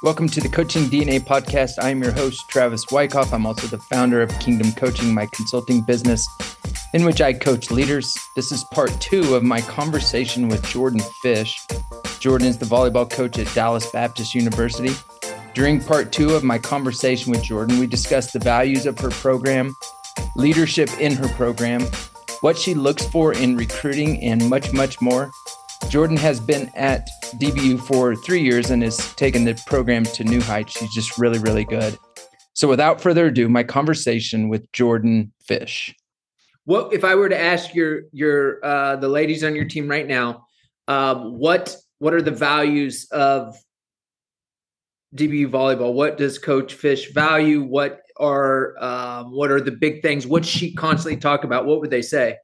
Welcome to the Coaching DNA podcast. I am your host, Travis Wyckoff. I'm also the founder of Kingdom Coaching, my consulting business in which I coach leaders. This is part 2 of my conversation with Jordan Fish. Jordan is the volleyball coach at Dallas Baptist University. During part 2 of my conversation with Jordan, we discussed the values of her program, leadership in her program, what she looks for in recruiting, and much, much more. Jordan has been at DBU for 3 years and has taken the program to new heights. She's just really, really good. So without further ado, my conversation with Jordan Fish. Well, if I were to ask your the ladies on your team right now, what are the values of DBU volleyball? What does Coach Fish value? What are the big things? What she constantly talk about? What would they say?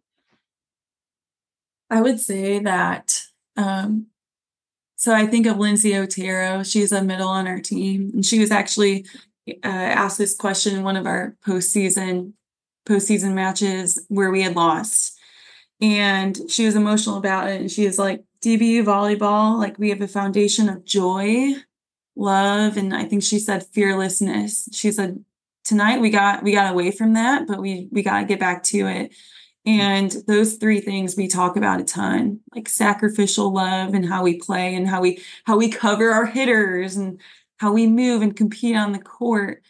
I would say that, so I think of Lindsay Otero. She's a middle on our team, and she was actually asked this question in one of our postseason matches where we had lost. And she was emotional about it. And she was like, DBU volleyball, like we have a foundation of joy, love, and I think she said fearlessness. She said, tonight we got away from that, but we got to get back to it. And those 3 things we talk about a ton, like sacrificial love and how we play and how we cover our hitters and how we move and compete on the court.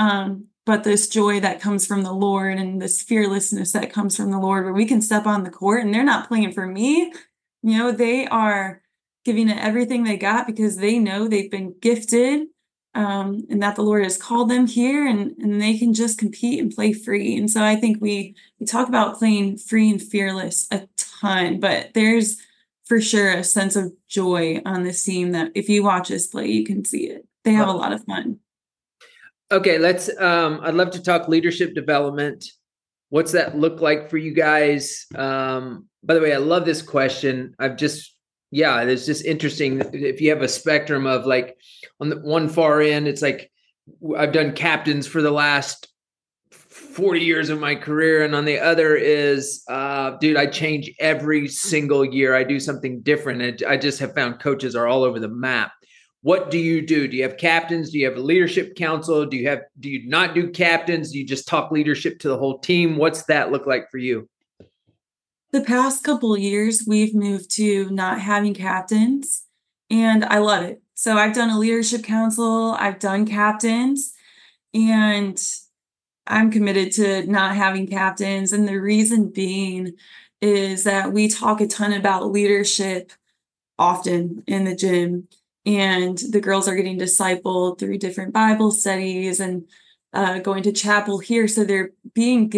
But this joy that comes from the Lord and this fearlessness that comes from the Lord, where we can step on the court and they're not playing for me. You know, they are giving it everything they got because they know they've been gifted. And that the Lord has called them here and they can just compete and play free. And so I think we talk about playing free and fearless a ton, but there's for sure a sense of joy on this team that if you watch us play, you can see it. They have a lot of fun. Okay, I'd love to talk leadership development. What's that look like for you guys? By the way, I love this question. It's just interesting. If you have a spectrum of like on the one far end, it's like I've done captains for the last 40 years of my career. And on the other is, I change every single year. I do something different. And I just have found coaches are all over the map. What do you do? Do you have captains? Do you have a leadership council? Do you not do captains? Do you just talk leadership to the whole team? What's that look like for you? The past couple of years, we've moved to not having captains, and I love it. So I've done a leadership council, I've done captains, and I'm committed to not having captains. And the reason being is that we talk a ton about leadership often in the gym, and the girls are getting discipled through different Bible studies and going to chapel here. So they're being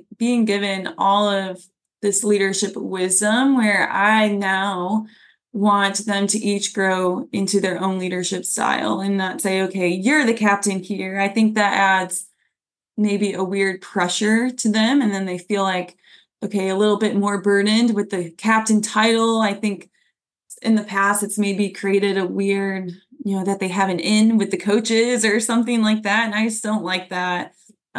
given all of this leadership wisdom where I now want them to each grow into their own leadership style and not say, okay, you're the captain here. I think that adds maybe a weird pressure to them. And then they feel like, okay, a little bit more burdened with the captain title. I think in the past, it's maybe created a weird, that they have an in with the coaches or something like that. And I just don't like that.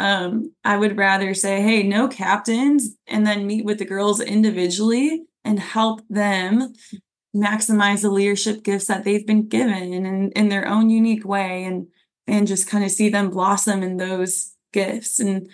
I would rather say, hey, no captains, and then meet with the girls individually and help them maximize the leadership gifts that they've been given in their own unique way and just kind of see them blossom in those gifts. And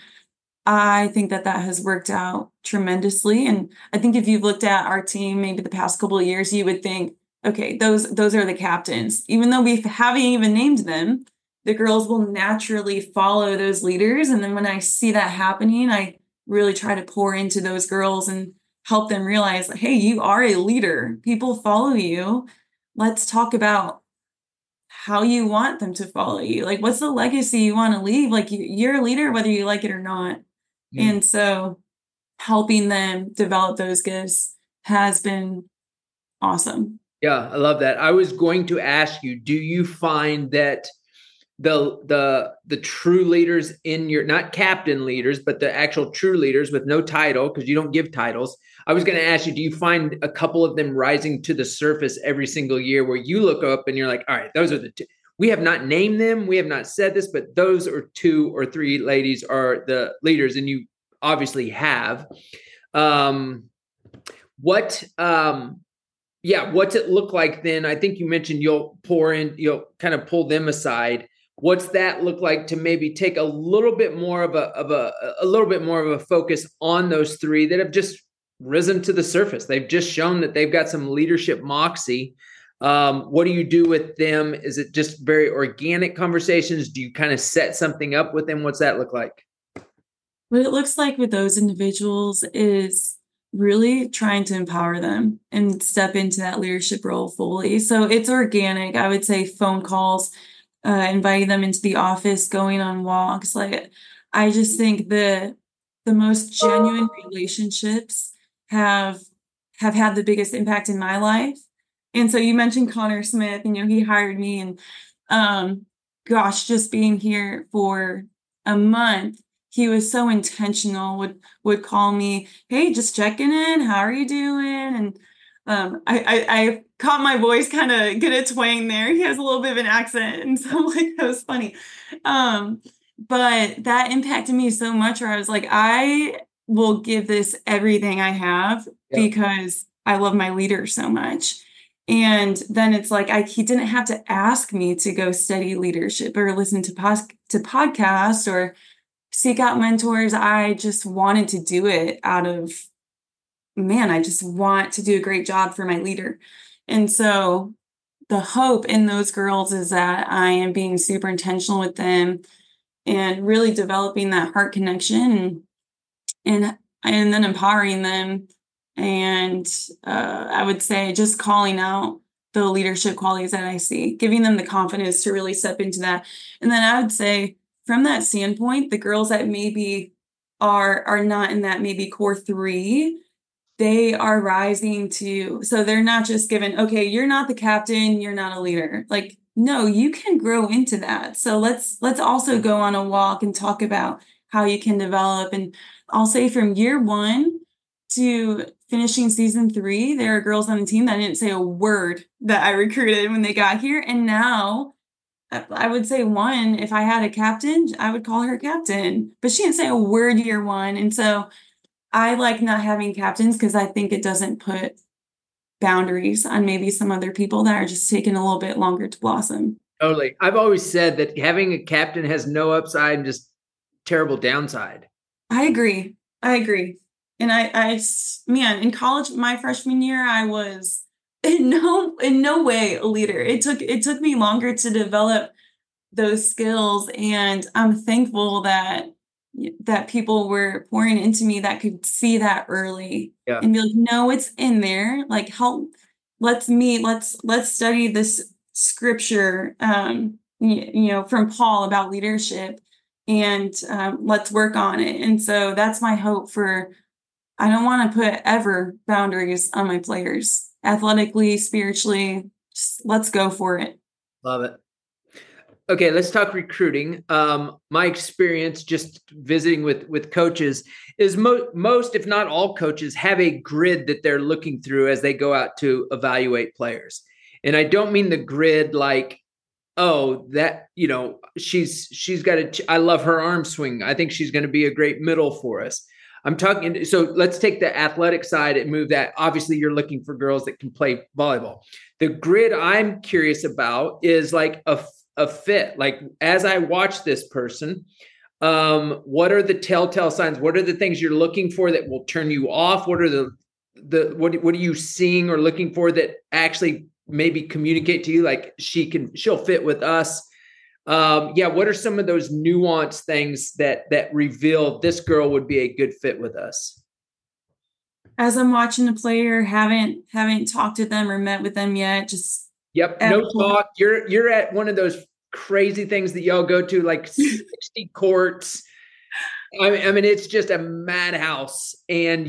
I think that has worked out tremendously. And I think if you've looked at our team, maybe the past couple of years, you would think, okay, those are the captains, even though we haven't even named them. The girls will naturally follow those leaders. And then when I see that happening, I really try to pour into those girls and help them realize, hey, you are a leader. People follow you. Let's talk about how you want them to follow you. Like, what's the legacy you want to leave? Like, you're a leader, whether you like it or not. And so helping them develop those gifts has been awesome. Yeah, I love that. I was going to ask you, do you find that the true leaders in your, not captain leaders, but the actual true leaders with no title, because you don't give titles. I was going to ask you, do you find a couple of them rising to the surface every single year where you look up and you're like, all right, those are the two. We have not named them. We have not said this, but those are 2 or 3 ladies are the leaders. And you obviously have, yeah, what's it look like then? I think you mentioned you'll kind of pull them aside. What's that look like to maybe take a little bit more of a focus on those three that have just risen to the surface? They've just shown that they've got some leadership moxie. What do you do with them? Is it just very organic conversations? Do you kind of set something up with them? What's that look like? What it looks like with those individuals is really trying to empower them and step into that leadership role fully. So it's organic. I would say phone calls, inviting them into the office, going on walks. Like, I just think the most genuine relationships have had the biggest impact in my life. And so you mentioned Connor Smith, he hired me, and gosh, just being here for a month, he was so intentional, would call me, hey, just checking in, how are you doing? And I caught my voice kind of get a twang there. He has a little bit of an accent, and so like, that was funny. But that impacted me so much, where I was like, I will give this everything I have because I love my leader so much. And then it's like, he didn't have to ask me to go study leadership or listen to podcasts or seek out mentors. I just wanted to do it out of, man, I just want to do a great job for my leader. And so the hope in those girls is that I am being super intentional with them and really developing that heart connection and then empowering them. And I would say just calling out the leadership qualities that I see, giving them the confidence to really step into that. And then I would say, from that standpoint, the girls that maybe are not in that maybe core three, they are rising to, so they're not just given, okay, you're not the captain, you're not a leader. Like, no, you can grow into that. So let's also go on a walk and talk about how you can develop. And I'll say from year 1 to finishing season 3, there are girls on the team that didn't say a word that I recruited when they got here. And now I would say one, if I had a captain, I would call her captain, but she didn't say a word year 1. And so I like not having captains because I think it doesn't put boundaries on maybe some other people that are just taking a little bit longer to blossom. Totally. I've always said that having a captain has no upside and just terrible downside. I agree. And man, in college, my freshman year, I was in no way a leader. It took me longer to develop those skills, and I'm thankful that people were pouring into me that could see that early and be like, no, it's in there. Like, help. Let's meet. Let's study this scripture, from Paul about leadership, and let's work on it. And so that's my hope for. I don't want to put ever boundaries on my players, athletically, spiritually. Just let's go for it. Love it. Okay, let's talk recruiting. My experience just visiting with coaches is most, if not all coaches, have a grid that they're looking through as they go out to evaluate players. And I don't mean the grid like, oh, that, she's got I love her arm swing. I think she's going to be a great middle for us. I'm talking, so let's take the athletic side and move that. Obviously, you're looking for girls that can play volleyball. The grid I'm curious about is like a fit. Like, as I watch this person, what are the telltale signs? What are the things you're looking for that will turn you off? What are what are you seeing or looking for that actually maybe communicate to you like she'll fit with us? What are some of those nuanced things that reveal this girl would be a good fit with us? As I'm watching a player, haven't talked to them or met with them yet. Just no talk. You're at one of those crazy things that y'all go to, like 60 courts. I mean, it's just a madhouse, and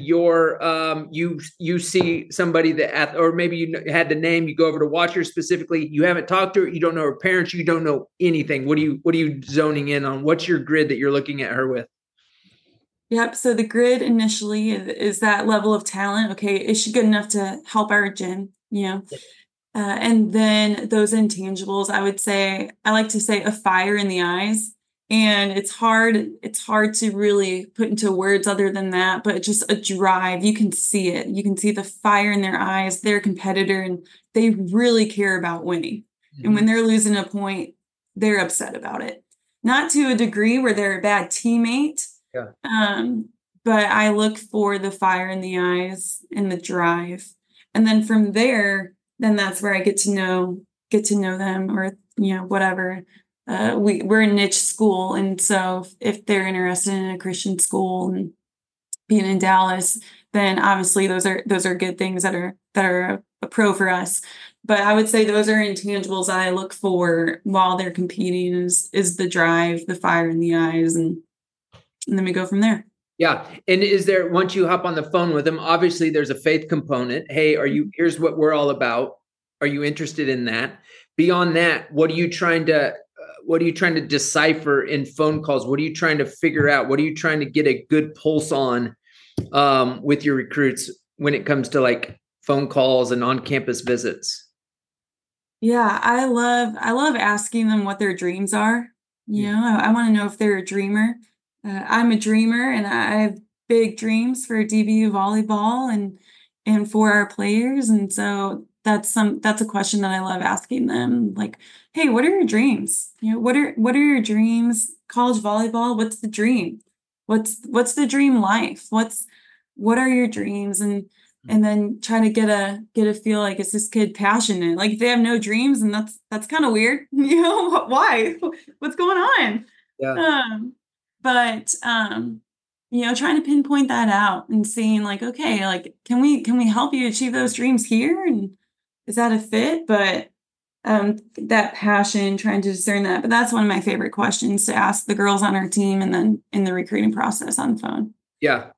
you see somebody or maybe you had the name. You go over to watch her specifically. You haven't talked to her. You don't know her parents. You don't know anything. What are you zoning in on? What's your grid that you're looking at her with? Yep. So the grid initially is that level of talent. Okay, is she good enough to help our gym? And then those intangibles. I like to say a fire in the eyes. And it's hard to really put into words other than that, but just a drive. You can see it. You can see the fire in their eyes. They're a competitor and they really care about winning. And when they're losing a point, they're upset about it. Not to a degree where they're a bad teammate. Yeah. But I look for the fire in the eyes and the drive. And then from there, then that's where I get to know them, or, whatever. We're a niche school. And so if they're interested in a Christian school and being in Dallas, then obviously those are good things that are a pro for us. But I would say those are intangibles I look for while they're competing is the drive, the fire in the eyes, and then we go from there. Yeah. And is there, once you hop on the phone with them, obviously there's a faith component. Hey, here's what we're all about. Are you interested in that? Beyond that, what are you trying to decipher in phone calls? What are you trying to figure out? What are you trying to get a good pulse on with your recruits when it comes to like phone calls and on-campus visits? Yeah, I love asking them what their dreams are. I want to know if they're a dreamer. I'm a dreamer, and I have big dreams for DBU volleyball and for our players. And so that's a question that I love asking them. Like, hey, what are your dreams? What are your dreams? College volleyball, what's the dream? What's the dream life? What are your dreams? And then try to get a feel like, is this kid passionate? Like if they have no dreams, and that's kind of weird. Why? What's going on? Yeah. But trying to pinpoint that out and seeing like, okay, like can we help you achieve those dreams here? And is that a fit? But that passion, trying to discern that. But that's one of my favorite questions to ask the girls on our team, and then in the recruiting process on the phone. Yeah.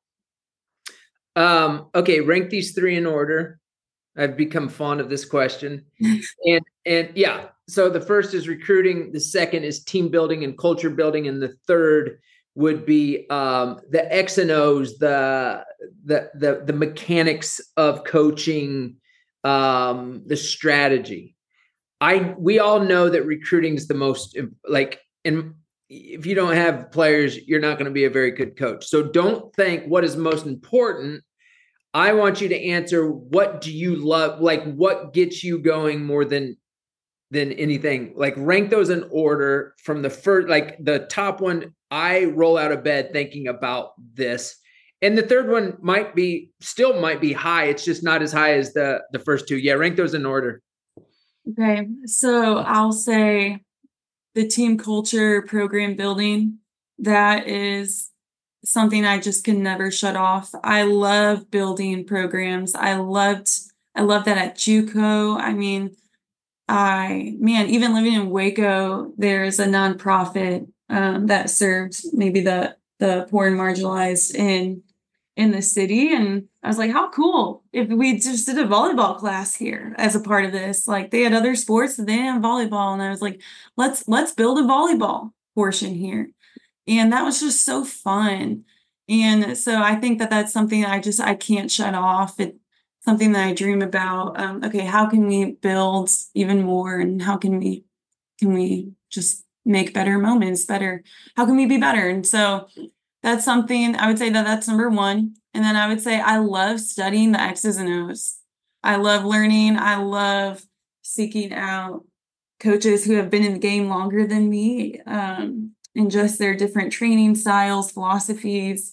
Okay. Rank these three in order. I've become fond of this question. and yeah. So the first is recruiting. The second is team building and culture building. And the third would be the X and O's, the mechanics of coaching, the strategy. We all know that recruiting is the most, and if you don't have players, you're not going to be a very good coach. So don't think what is most important. I want you to answer, what do you love? Like what gets you going more than anything? Like rank those in order from the first, like the top one, I roll out of bed thinking about this. And the third one might be high. It's just not as high as the first two. Yeah. Rank those in order. Okay. So I'll say the team culture, program building, that is something I just can never shut off. I love building programs. I love that at JUCO. I mean, even living in Waco, there's a nonprofit that serves maybe the poor and marginalized in the city. And I was like, how cool if we just did a volleyball class here as a part of this. Like they had other sports, but they didn't have volleyball. And I was like, let's build a volleyball portion here. And that was just so fun. And so I think that that's something I can't shut off. It's something that I dream about. Okay, how can we build even more? And how can we just make better moments better? How can we be better? And so that's something I would say that's number one. And then I would say I love studying the X's and O's. I love learning. I love seeking out coaches who have been in the game longer than me, and just their different training styles, philosophies,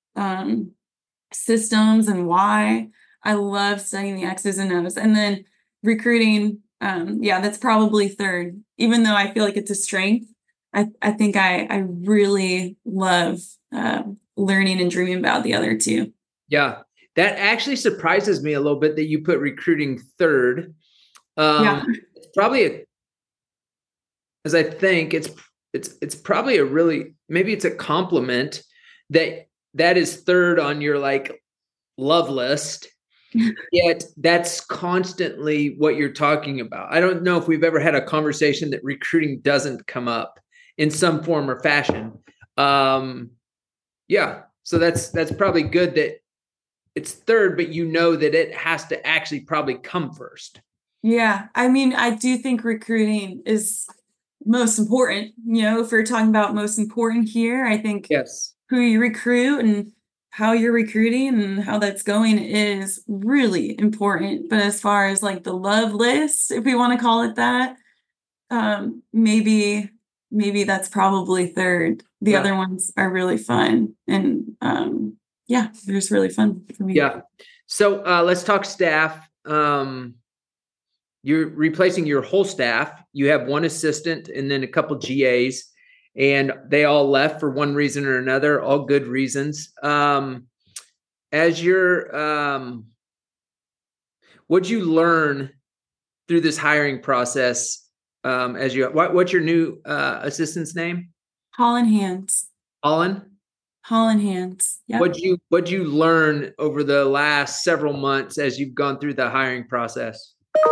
systems, and why. I love studying the X's and O's. And then recruiting, that's probably third. Even though I feel like it's a strength, I think I really love learning and dreaming about the other two. Yeah, that actually surprises me a little bit that you put recruiting third. It's probably as I think it's probably maybe it's a compliment that is third on your like love list. Yet that's constantly what you're talking about. I don't know if we've ever had a conversation that recruiting doesn't come up in some form or fashion. So that's probably good that it's third, but you know that it has to actually probably come first. Yeah. I mean, I do think recruiting is most important. If we're talking about most important here, I think Yes. who you recruit and how you're recruiting and how that's going is really important. But as far as like the love list, if we want to call it that, maybe that's probably third. The Yeah. other ones are really fun. And they're just really fun for me. Yeah. So let's talk staff. You're replacing your whole staff. You have one assistant and then a couple GAs, and they all left for one reason or another, all good reasons. As you're, what'd you learn through this hiring process? What's your new assistant's name? Holland Hands. Holland? Holland Hands. Yep. What'd you learn over the last several months as you've gone through the hiring process?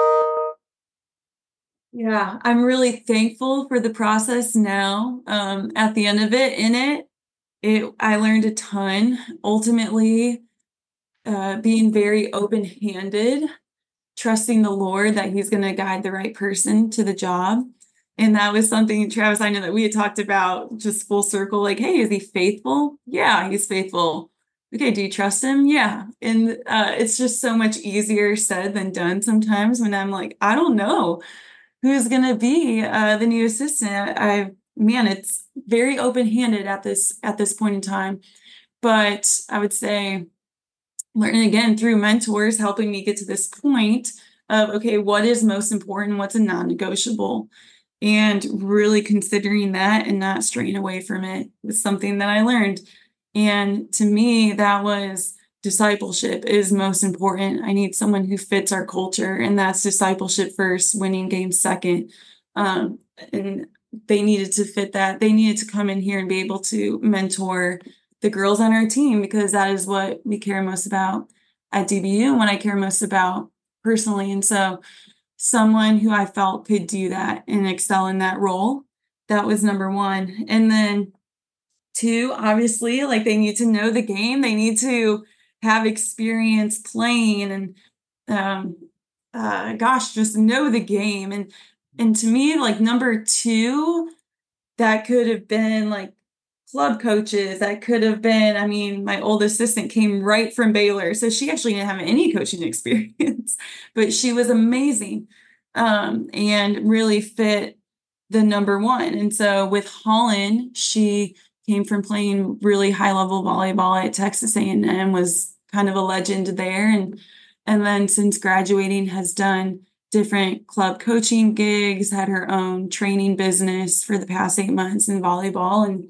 Yeah, I'm really thankful for the process now. At the end of it, I learned a ton. Ultimately, being very open-handed, trusting the Lord that He's going to guide the right person to the job. And that was something, Travis, I know that we had talked about just full circle, like, hey, is he faithful? Yeah, he's faithful. Okay, do you trust him? Yeah. And it's just so much easier said than done sometimes when I'm like, I don't know who's going to be the new assistant. It's very open-handed at this point in time. But I would say learning again through mentors, helping me get to this point of, okay, what is most important? What's a non-negotiable? And really considering that and not straying away from it was something that I learned. And to me, that was discipleship is most important. I need someone who fits our culture, and that's discipleship first, winning games second. And they needed to fit that. They needed to come in here and be able to mentor the girls on our team, because that is what we care most about at DBU and what I care most about personally. And so someone who I felt could do that and excel in that role, that was number one. And then two, obviously, like they need to know the game. They need to have experience playing and just know the game. And to me, like number two, that could have been like club coaches. That could have been, I mean, my old assistant came right from Baylor, so she actually didn't have any coaching experience, but she was amazing and really fit the number one. And so with Holland, she came from playing really high level volleyball at Texas A&M, was kind of a legend there, and then since graduating has done different club coaching gigs, had her own training business for the past 8 months in volleyball, and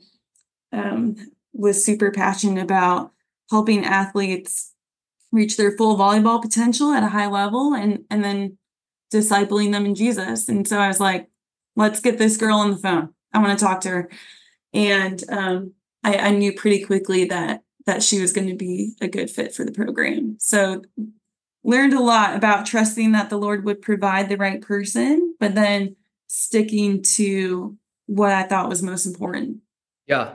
was super passionate about helping athletes reach their full volleyball potential at a high level and then discipling them in Jesus. And so I was like, let's get this girl on the phone. I want to talk to her. And I knew pretty quickly that she was going to be a good fit for the program. So learned a lot about trusting that the Lord would provide the right person, but then sticking to what I thought was most important. Yeah.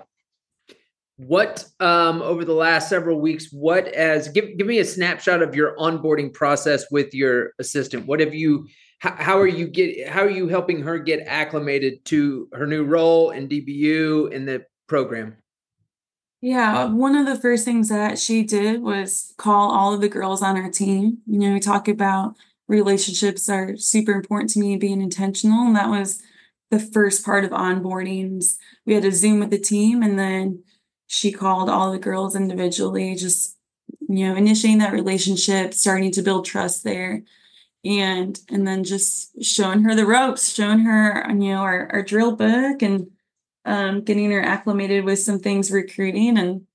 What over the last several weeks, give me a snapshot of your onboarding process with your assistant. How are you helping her get acclimated to her new role in DBU in the program? Yeah, one of the first things that she did was call all of the girls on our team. We talk about relationships are super important to me, being intentional. And that was the first part of onboardings. We had a Zoom with the team, and then she called all the girls individually, just, initiating that relationship, starting to build trust there. And then just showing her the ropes, showing her, our drill book, and getting her acclimated with some things recruiting.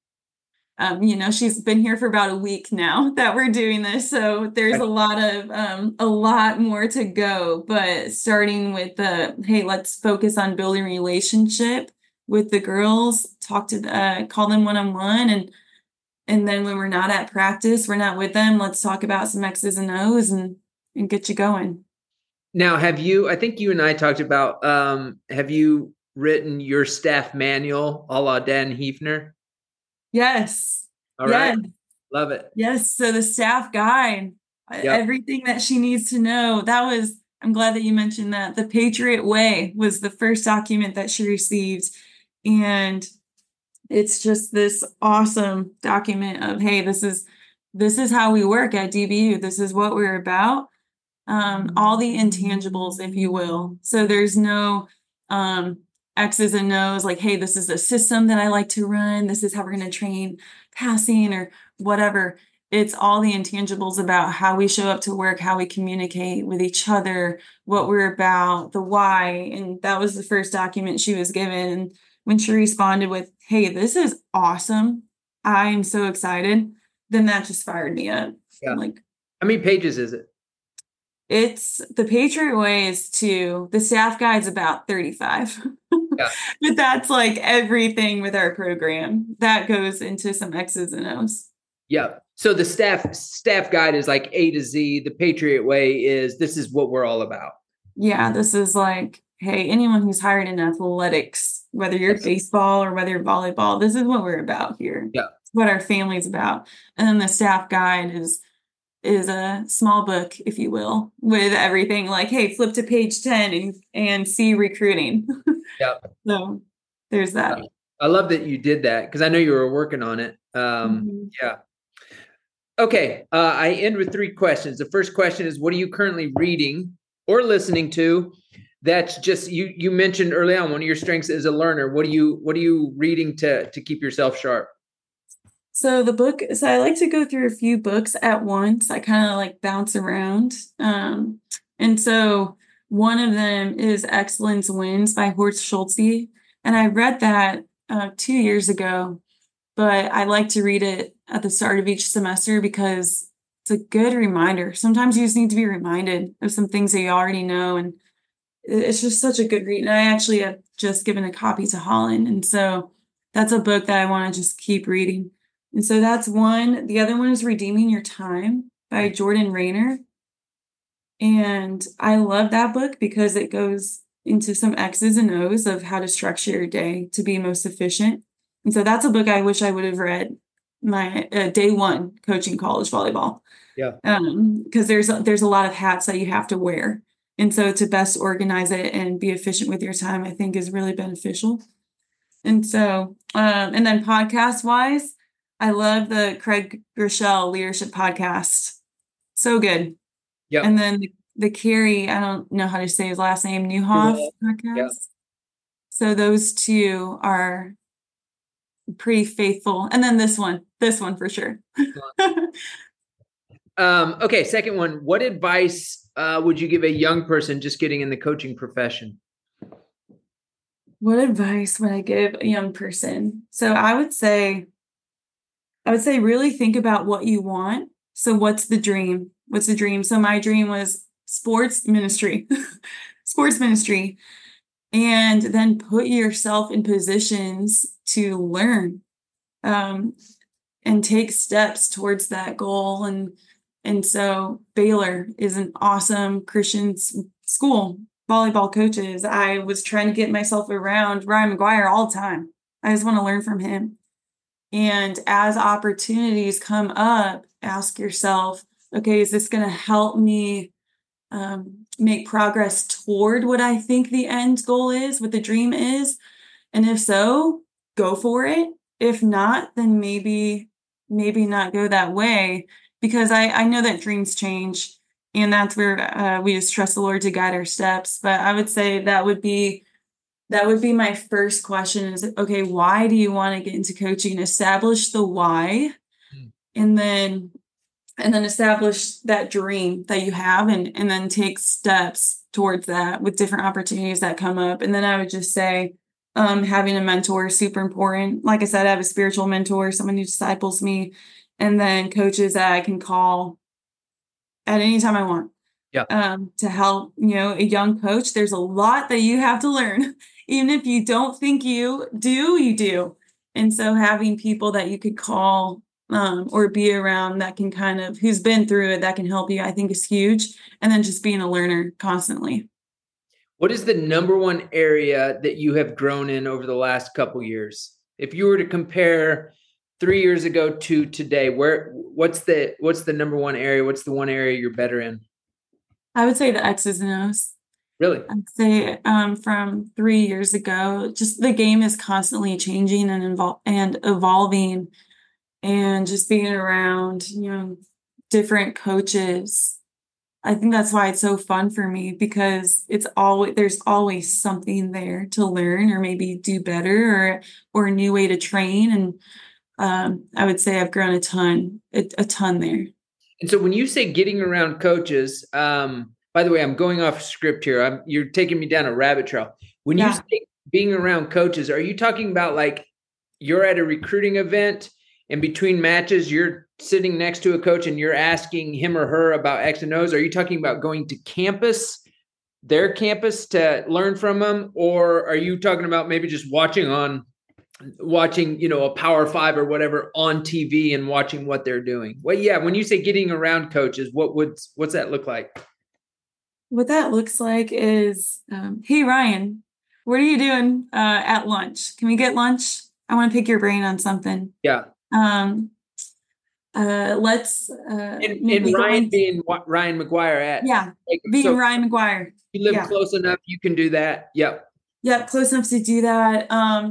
And she's been here for about a week now that we're doing this, so there's a lot more to go, but starting with hey, let's focus on building relationship with the girls, call them one-on-one, and then when we're not at practice, we're not with them, let's talk about some X's and O's and get you going. Now, I think you and I talked about, have you written your staff manual a la Dan Hefner? Yes. All right. Love it. Yes. So the staff guide, everything that she needs to know, that was I'm glad that you mentioned that. The Patriot Way was the first document that she received. And it's just this awesome document of, hey, this is how we work at DBU. This is what we're about. All the intangibles, if you will. So there's no X's and O's, like, hey, this is a system that I like to run. This is how we're going to train passing or whatever. It's all the intangibles about how we show up to work, how we communicate with each other, what we're about, the why. And that was the first document she was given. And when she responded with, hey, this is awesome, I'm so excited, then that just fired me up. Yeah. Like, how many pages is it? It's the Patriot Way is the staff guide's about 35. Yeah. But that's like everything with our program that goes into some X's and O's. Yeah. So the staff guide is like A to Z. The Patriot Way this is what we're all about. Yeah. This is like, hey, anyone who's hired in athletics, whether you're baseball or whether you're volleyball, this is what we're about here. Yeah. It's what our family's about. And then the staff guide is a small book, if you will, with everything like, hey, flip to page 10 and see recruiting. Yeah. So there's that. I love that you did that because I know you were working on it. Yeah. Okay. I end with 3 questions. The first question is, what are you currently reading or listening to? That's just, you mentioned early on, one of your strengths is a learner. What are you reading to keep yourself sharp? So I like to go through a few books at once. I kind of like bounce around. And so one of them is Excellence Wins by Horst Schulze. And I read that 2 years ago, but I like to read it at the start of each semester because it's a good reminder. Sometimes you just need to be reminded of some things that you already know. And it's just such a good read. And I actually have just given a copy to Holland. And so that's a book that I want to just keep reading. And so that's one. The other one is Redeeming Your Time by Jordan Rayner. And I love that book because it goes into some X's and O's of how to structure your day to be most efficient. And so that's a book I wish I would have read my day one coaching college volleyball. Yeah. Because there's a lot of hats that you have to wear. And so to best organize it and be efficient with your time, I think is really beneficial. And so, and then podcast wise, I love the Craig Groeschel leadership podcast. So good. Yeah. And then the Carrie, I don't know how to say his last name, Newhoff podcast. Yeah. So those two are pretty faithful. And then this one for sure. Okay. Second one, what advice would you give a young person just getting in the coaching profession? What advice would I give a young person? So I would say really think about what you want. So what's the dream? What's the dream? So my dream was sports ministry, and then put yourself in positions to learn, and take steps towards that goal. And so Baylor is an awesome Christian school. Volleyball coaches. I was trying to get myself around Ryan McGuire all the time. I just want to learn from him. And as opportunities come up, ask yourself, okay, is this going to help me make progress toward what I think the end goal is, what the dream is? And if so, go for it. If not, then maybe not go that way, because I know that dreams change. And that's where we just trust the Lord to guide our steps. But I would say that would be my first question is, okay, why do you want to get into coaching? Establish the why, and then establish that dream that you have, and then take steps towards that with different opportunities that come up. And then I would just say, having a mentor is super important. Like I said, I have a spiritual mentor, someone who disciples me, and then coaches that I can call at any time I want. Yeah. To help, a young coach. There's a lot that you have to learn. Even if you don't think you do. And so having people that you could call or be around that can who's been through it, that can help you, I think is huge. And then just being a learner constantly. What is the number one area that you have grown in over the last couple of years? If you were to compare 3 years ago to today, what's the number one area? What's the one area you're better in? I would say the X's and O's. Really? I'd say from 3 years ago, just the game is constantly changing and evolving, and just being around, different coaches. I think that's why it's so fun for me, because there's always something there to learn or maybe do better, or a new way to train. And I would say I've grown a ton there. And so when you say getting around coaches, by the way, I'm going off script here. You're taking me down a rabbit trail. When you say being around coaches, are you talking about like you're at a recruiting event and between matches, you're sitting next to a coach and you're asking him or her about X and O's? Are you talking about going to their campus to learn from them? Or are you talking about maybe just watching, a Power 5 or whatever on TV and watching what they're doing? Well, yeah. When you say getting around coaches, what's that look like? What that looks like is, hey, Ryan, what are you doing at lunch? Can we get lunch? I want to pick your brain on something. Yeah. Let's and Ryan being Ryan McGuire being Ryan McGuire. You live close enough, you can do that. Yep, close enough to do that.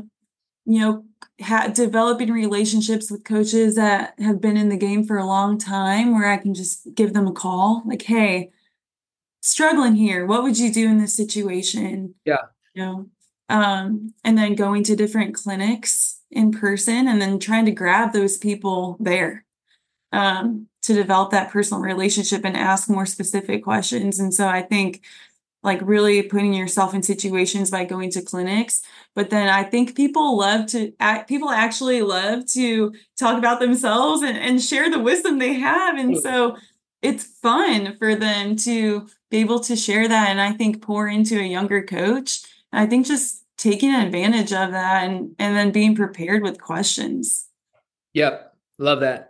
Developing relationships with coaches that have been in the game for a long time, where I can just give them a call, like, hey, struggling here, what would you do in this situation? And then going to different clinics in person and then trying to grab those people there to develop that personal relationship and ask more specific questions. And so I think like really putting yourself in situations by going to clinics. But then I think people actually love to talk about themselves and share the wisdom they have. And so it's fun for them to be able to share that, and I think pour into a younger coach. And I think just taking advantage of that and then being prepared with questions. Yep. Love that.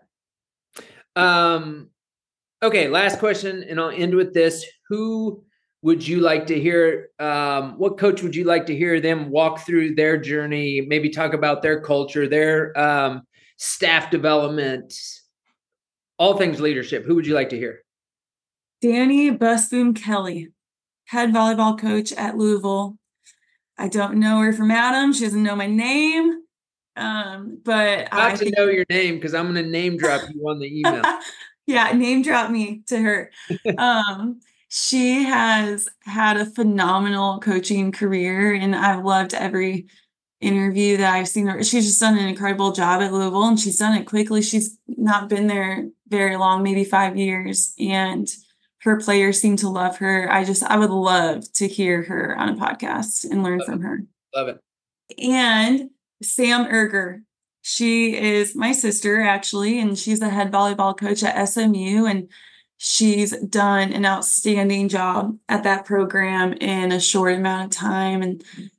Okay. Last question, and I'll end with this. Who would you like to hear? What coach would you like to hear them walk through their journey? Maybe talk about their culture, their staff development, all things leadership. Who would you like to hear? Danny Busboom Kelly, head volleyball coach at Louisville. I don't know her from Adam. She doesn't know my name. But I to know your name, because I'm going to name drop you on the email. Name drop me to her. She has had a phenomenal coaching career, and I've loved every interview that I've seen her. She's just done an incredible job at Louisville, and she's done it quickly. She's not been there very long, maybe 5 years, and her players seem to love her. I would love to hear her on a podcast and learn from her. Love it. And Sam Erger. She is my sister, actually, and she's the head volleyball coach at SMU, and she's done an outstanding job at that program in a short amount of time. And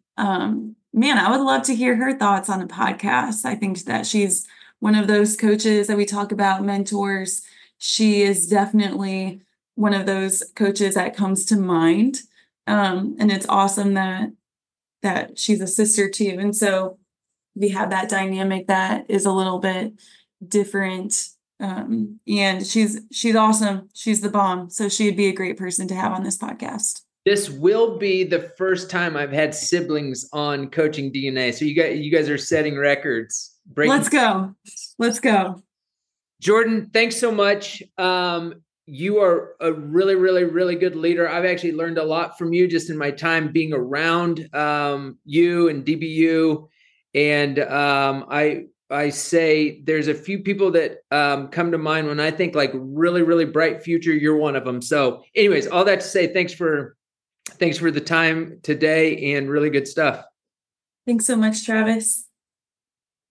I would love to hear her thoughts on a podcast. I think that she's one of those coaches that we talk about, mentors. She is definitely one of those coaches that comes to mind. And it's awesome that she's a sister too. And so we have that dynamic that is a little bit different. And she's awesome. She's the bomb. So she'd be a great person to have on this podcast. This will be the first time I've had siblings on Coaching DNA. So you guys are setting records. Let's go. Jordan, thanks so much. You are a really, really, really good leader. I've actually learned a lot from you just in my time being around you and DBU. And I say there's a few people that come to mind when I think like really, really bright future. You're one of them. So anyways, all that to say, thanks for the time today and really good stuff. Thanks so much, Travis.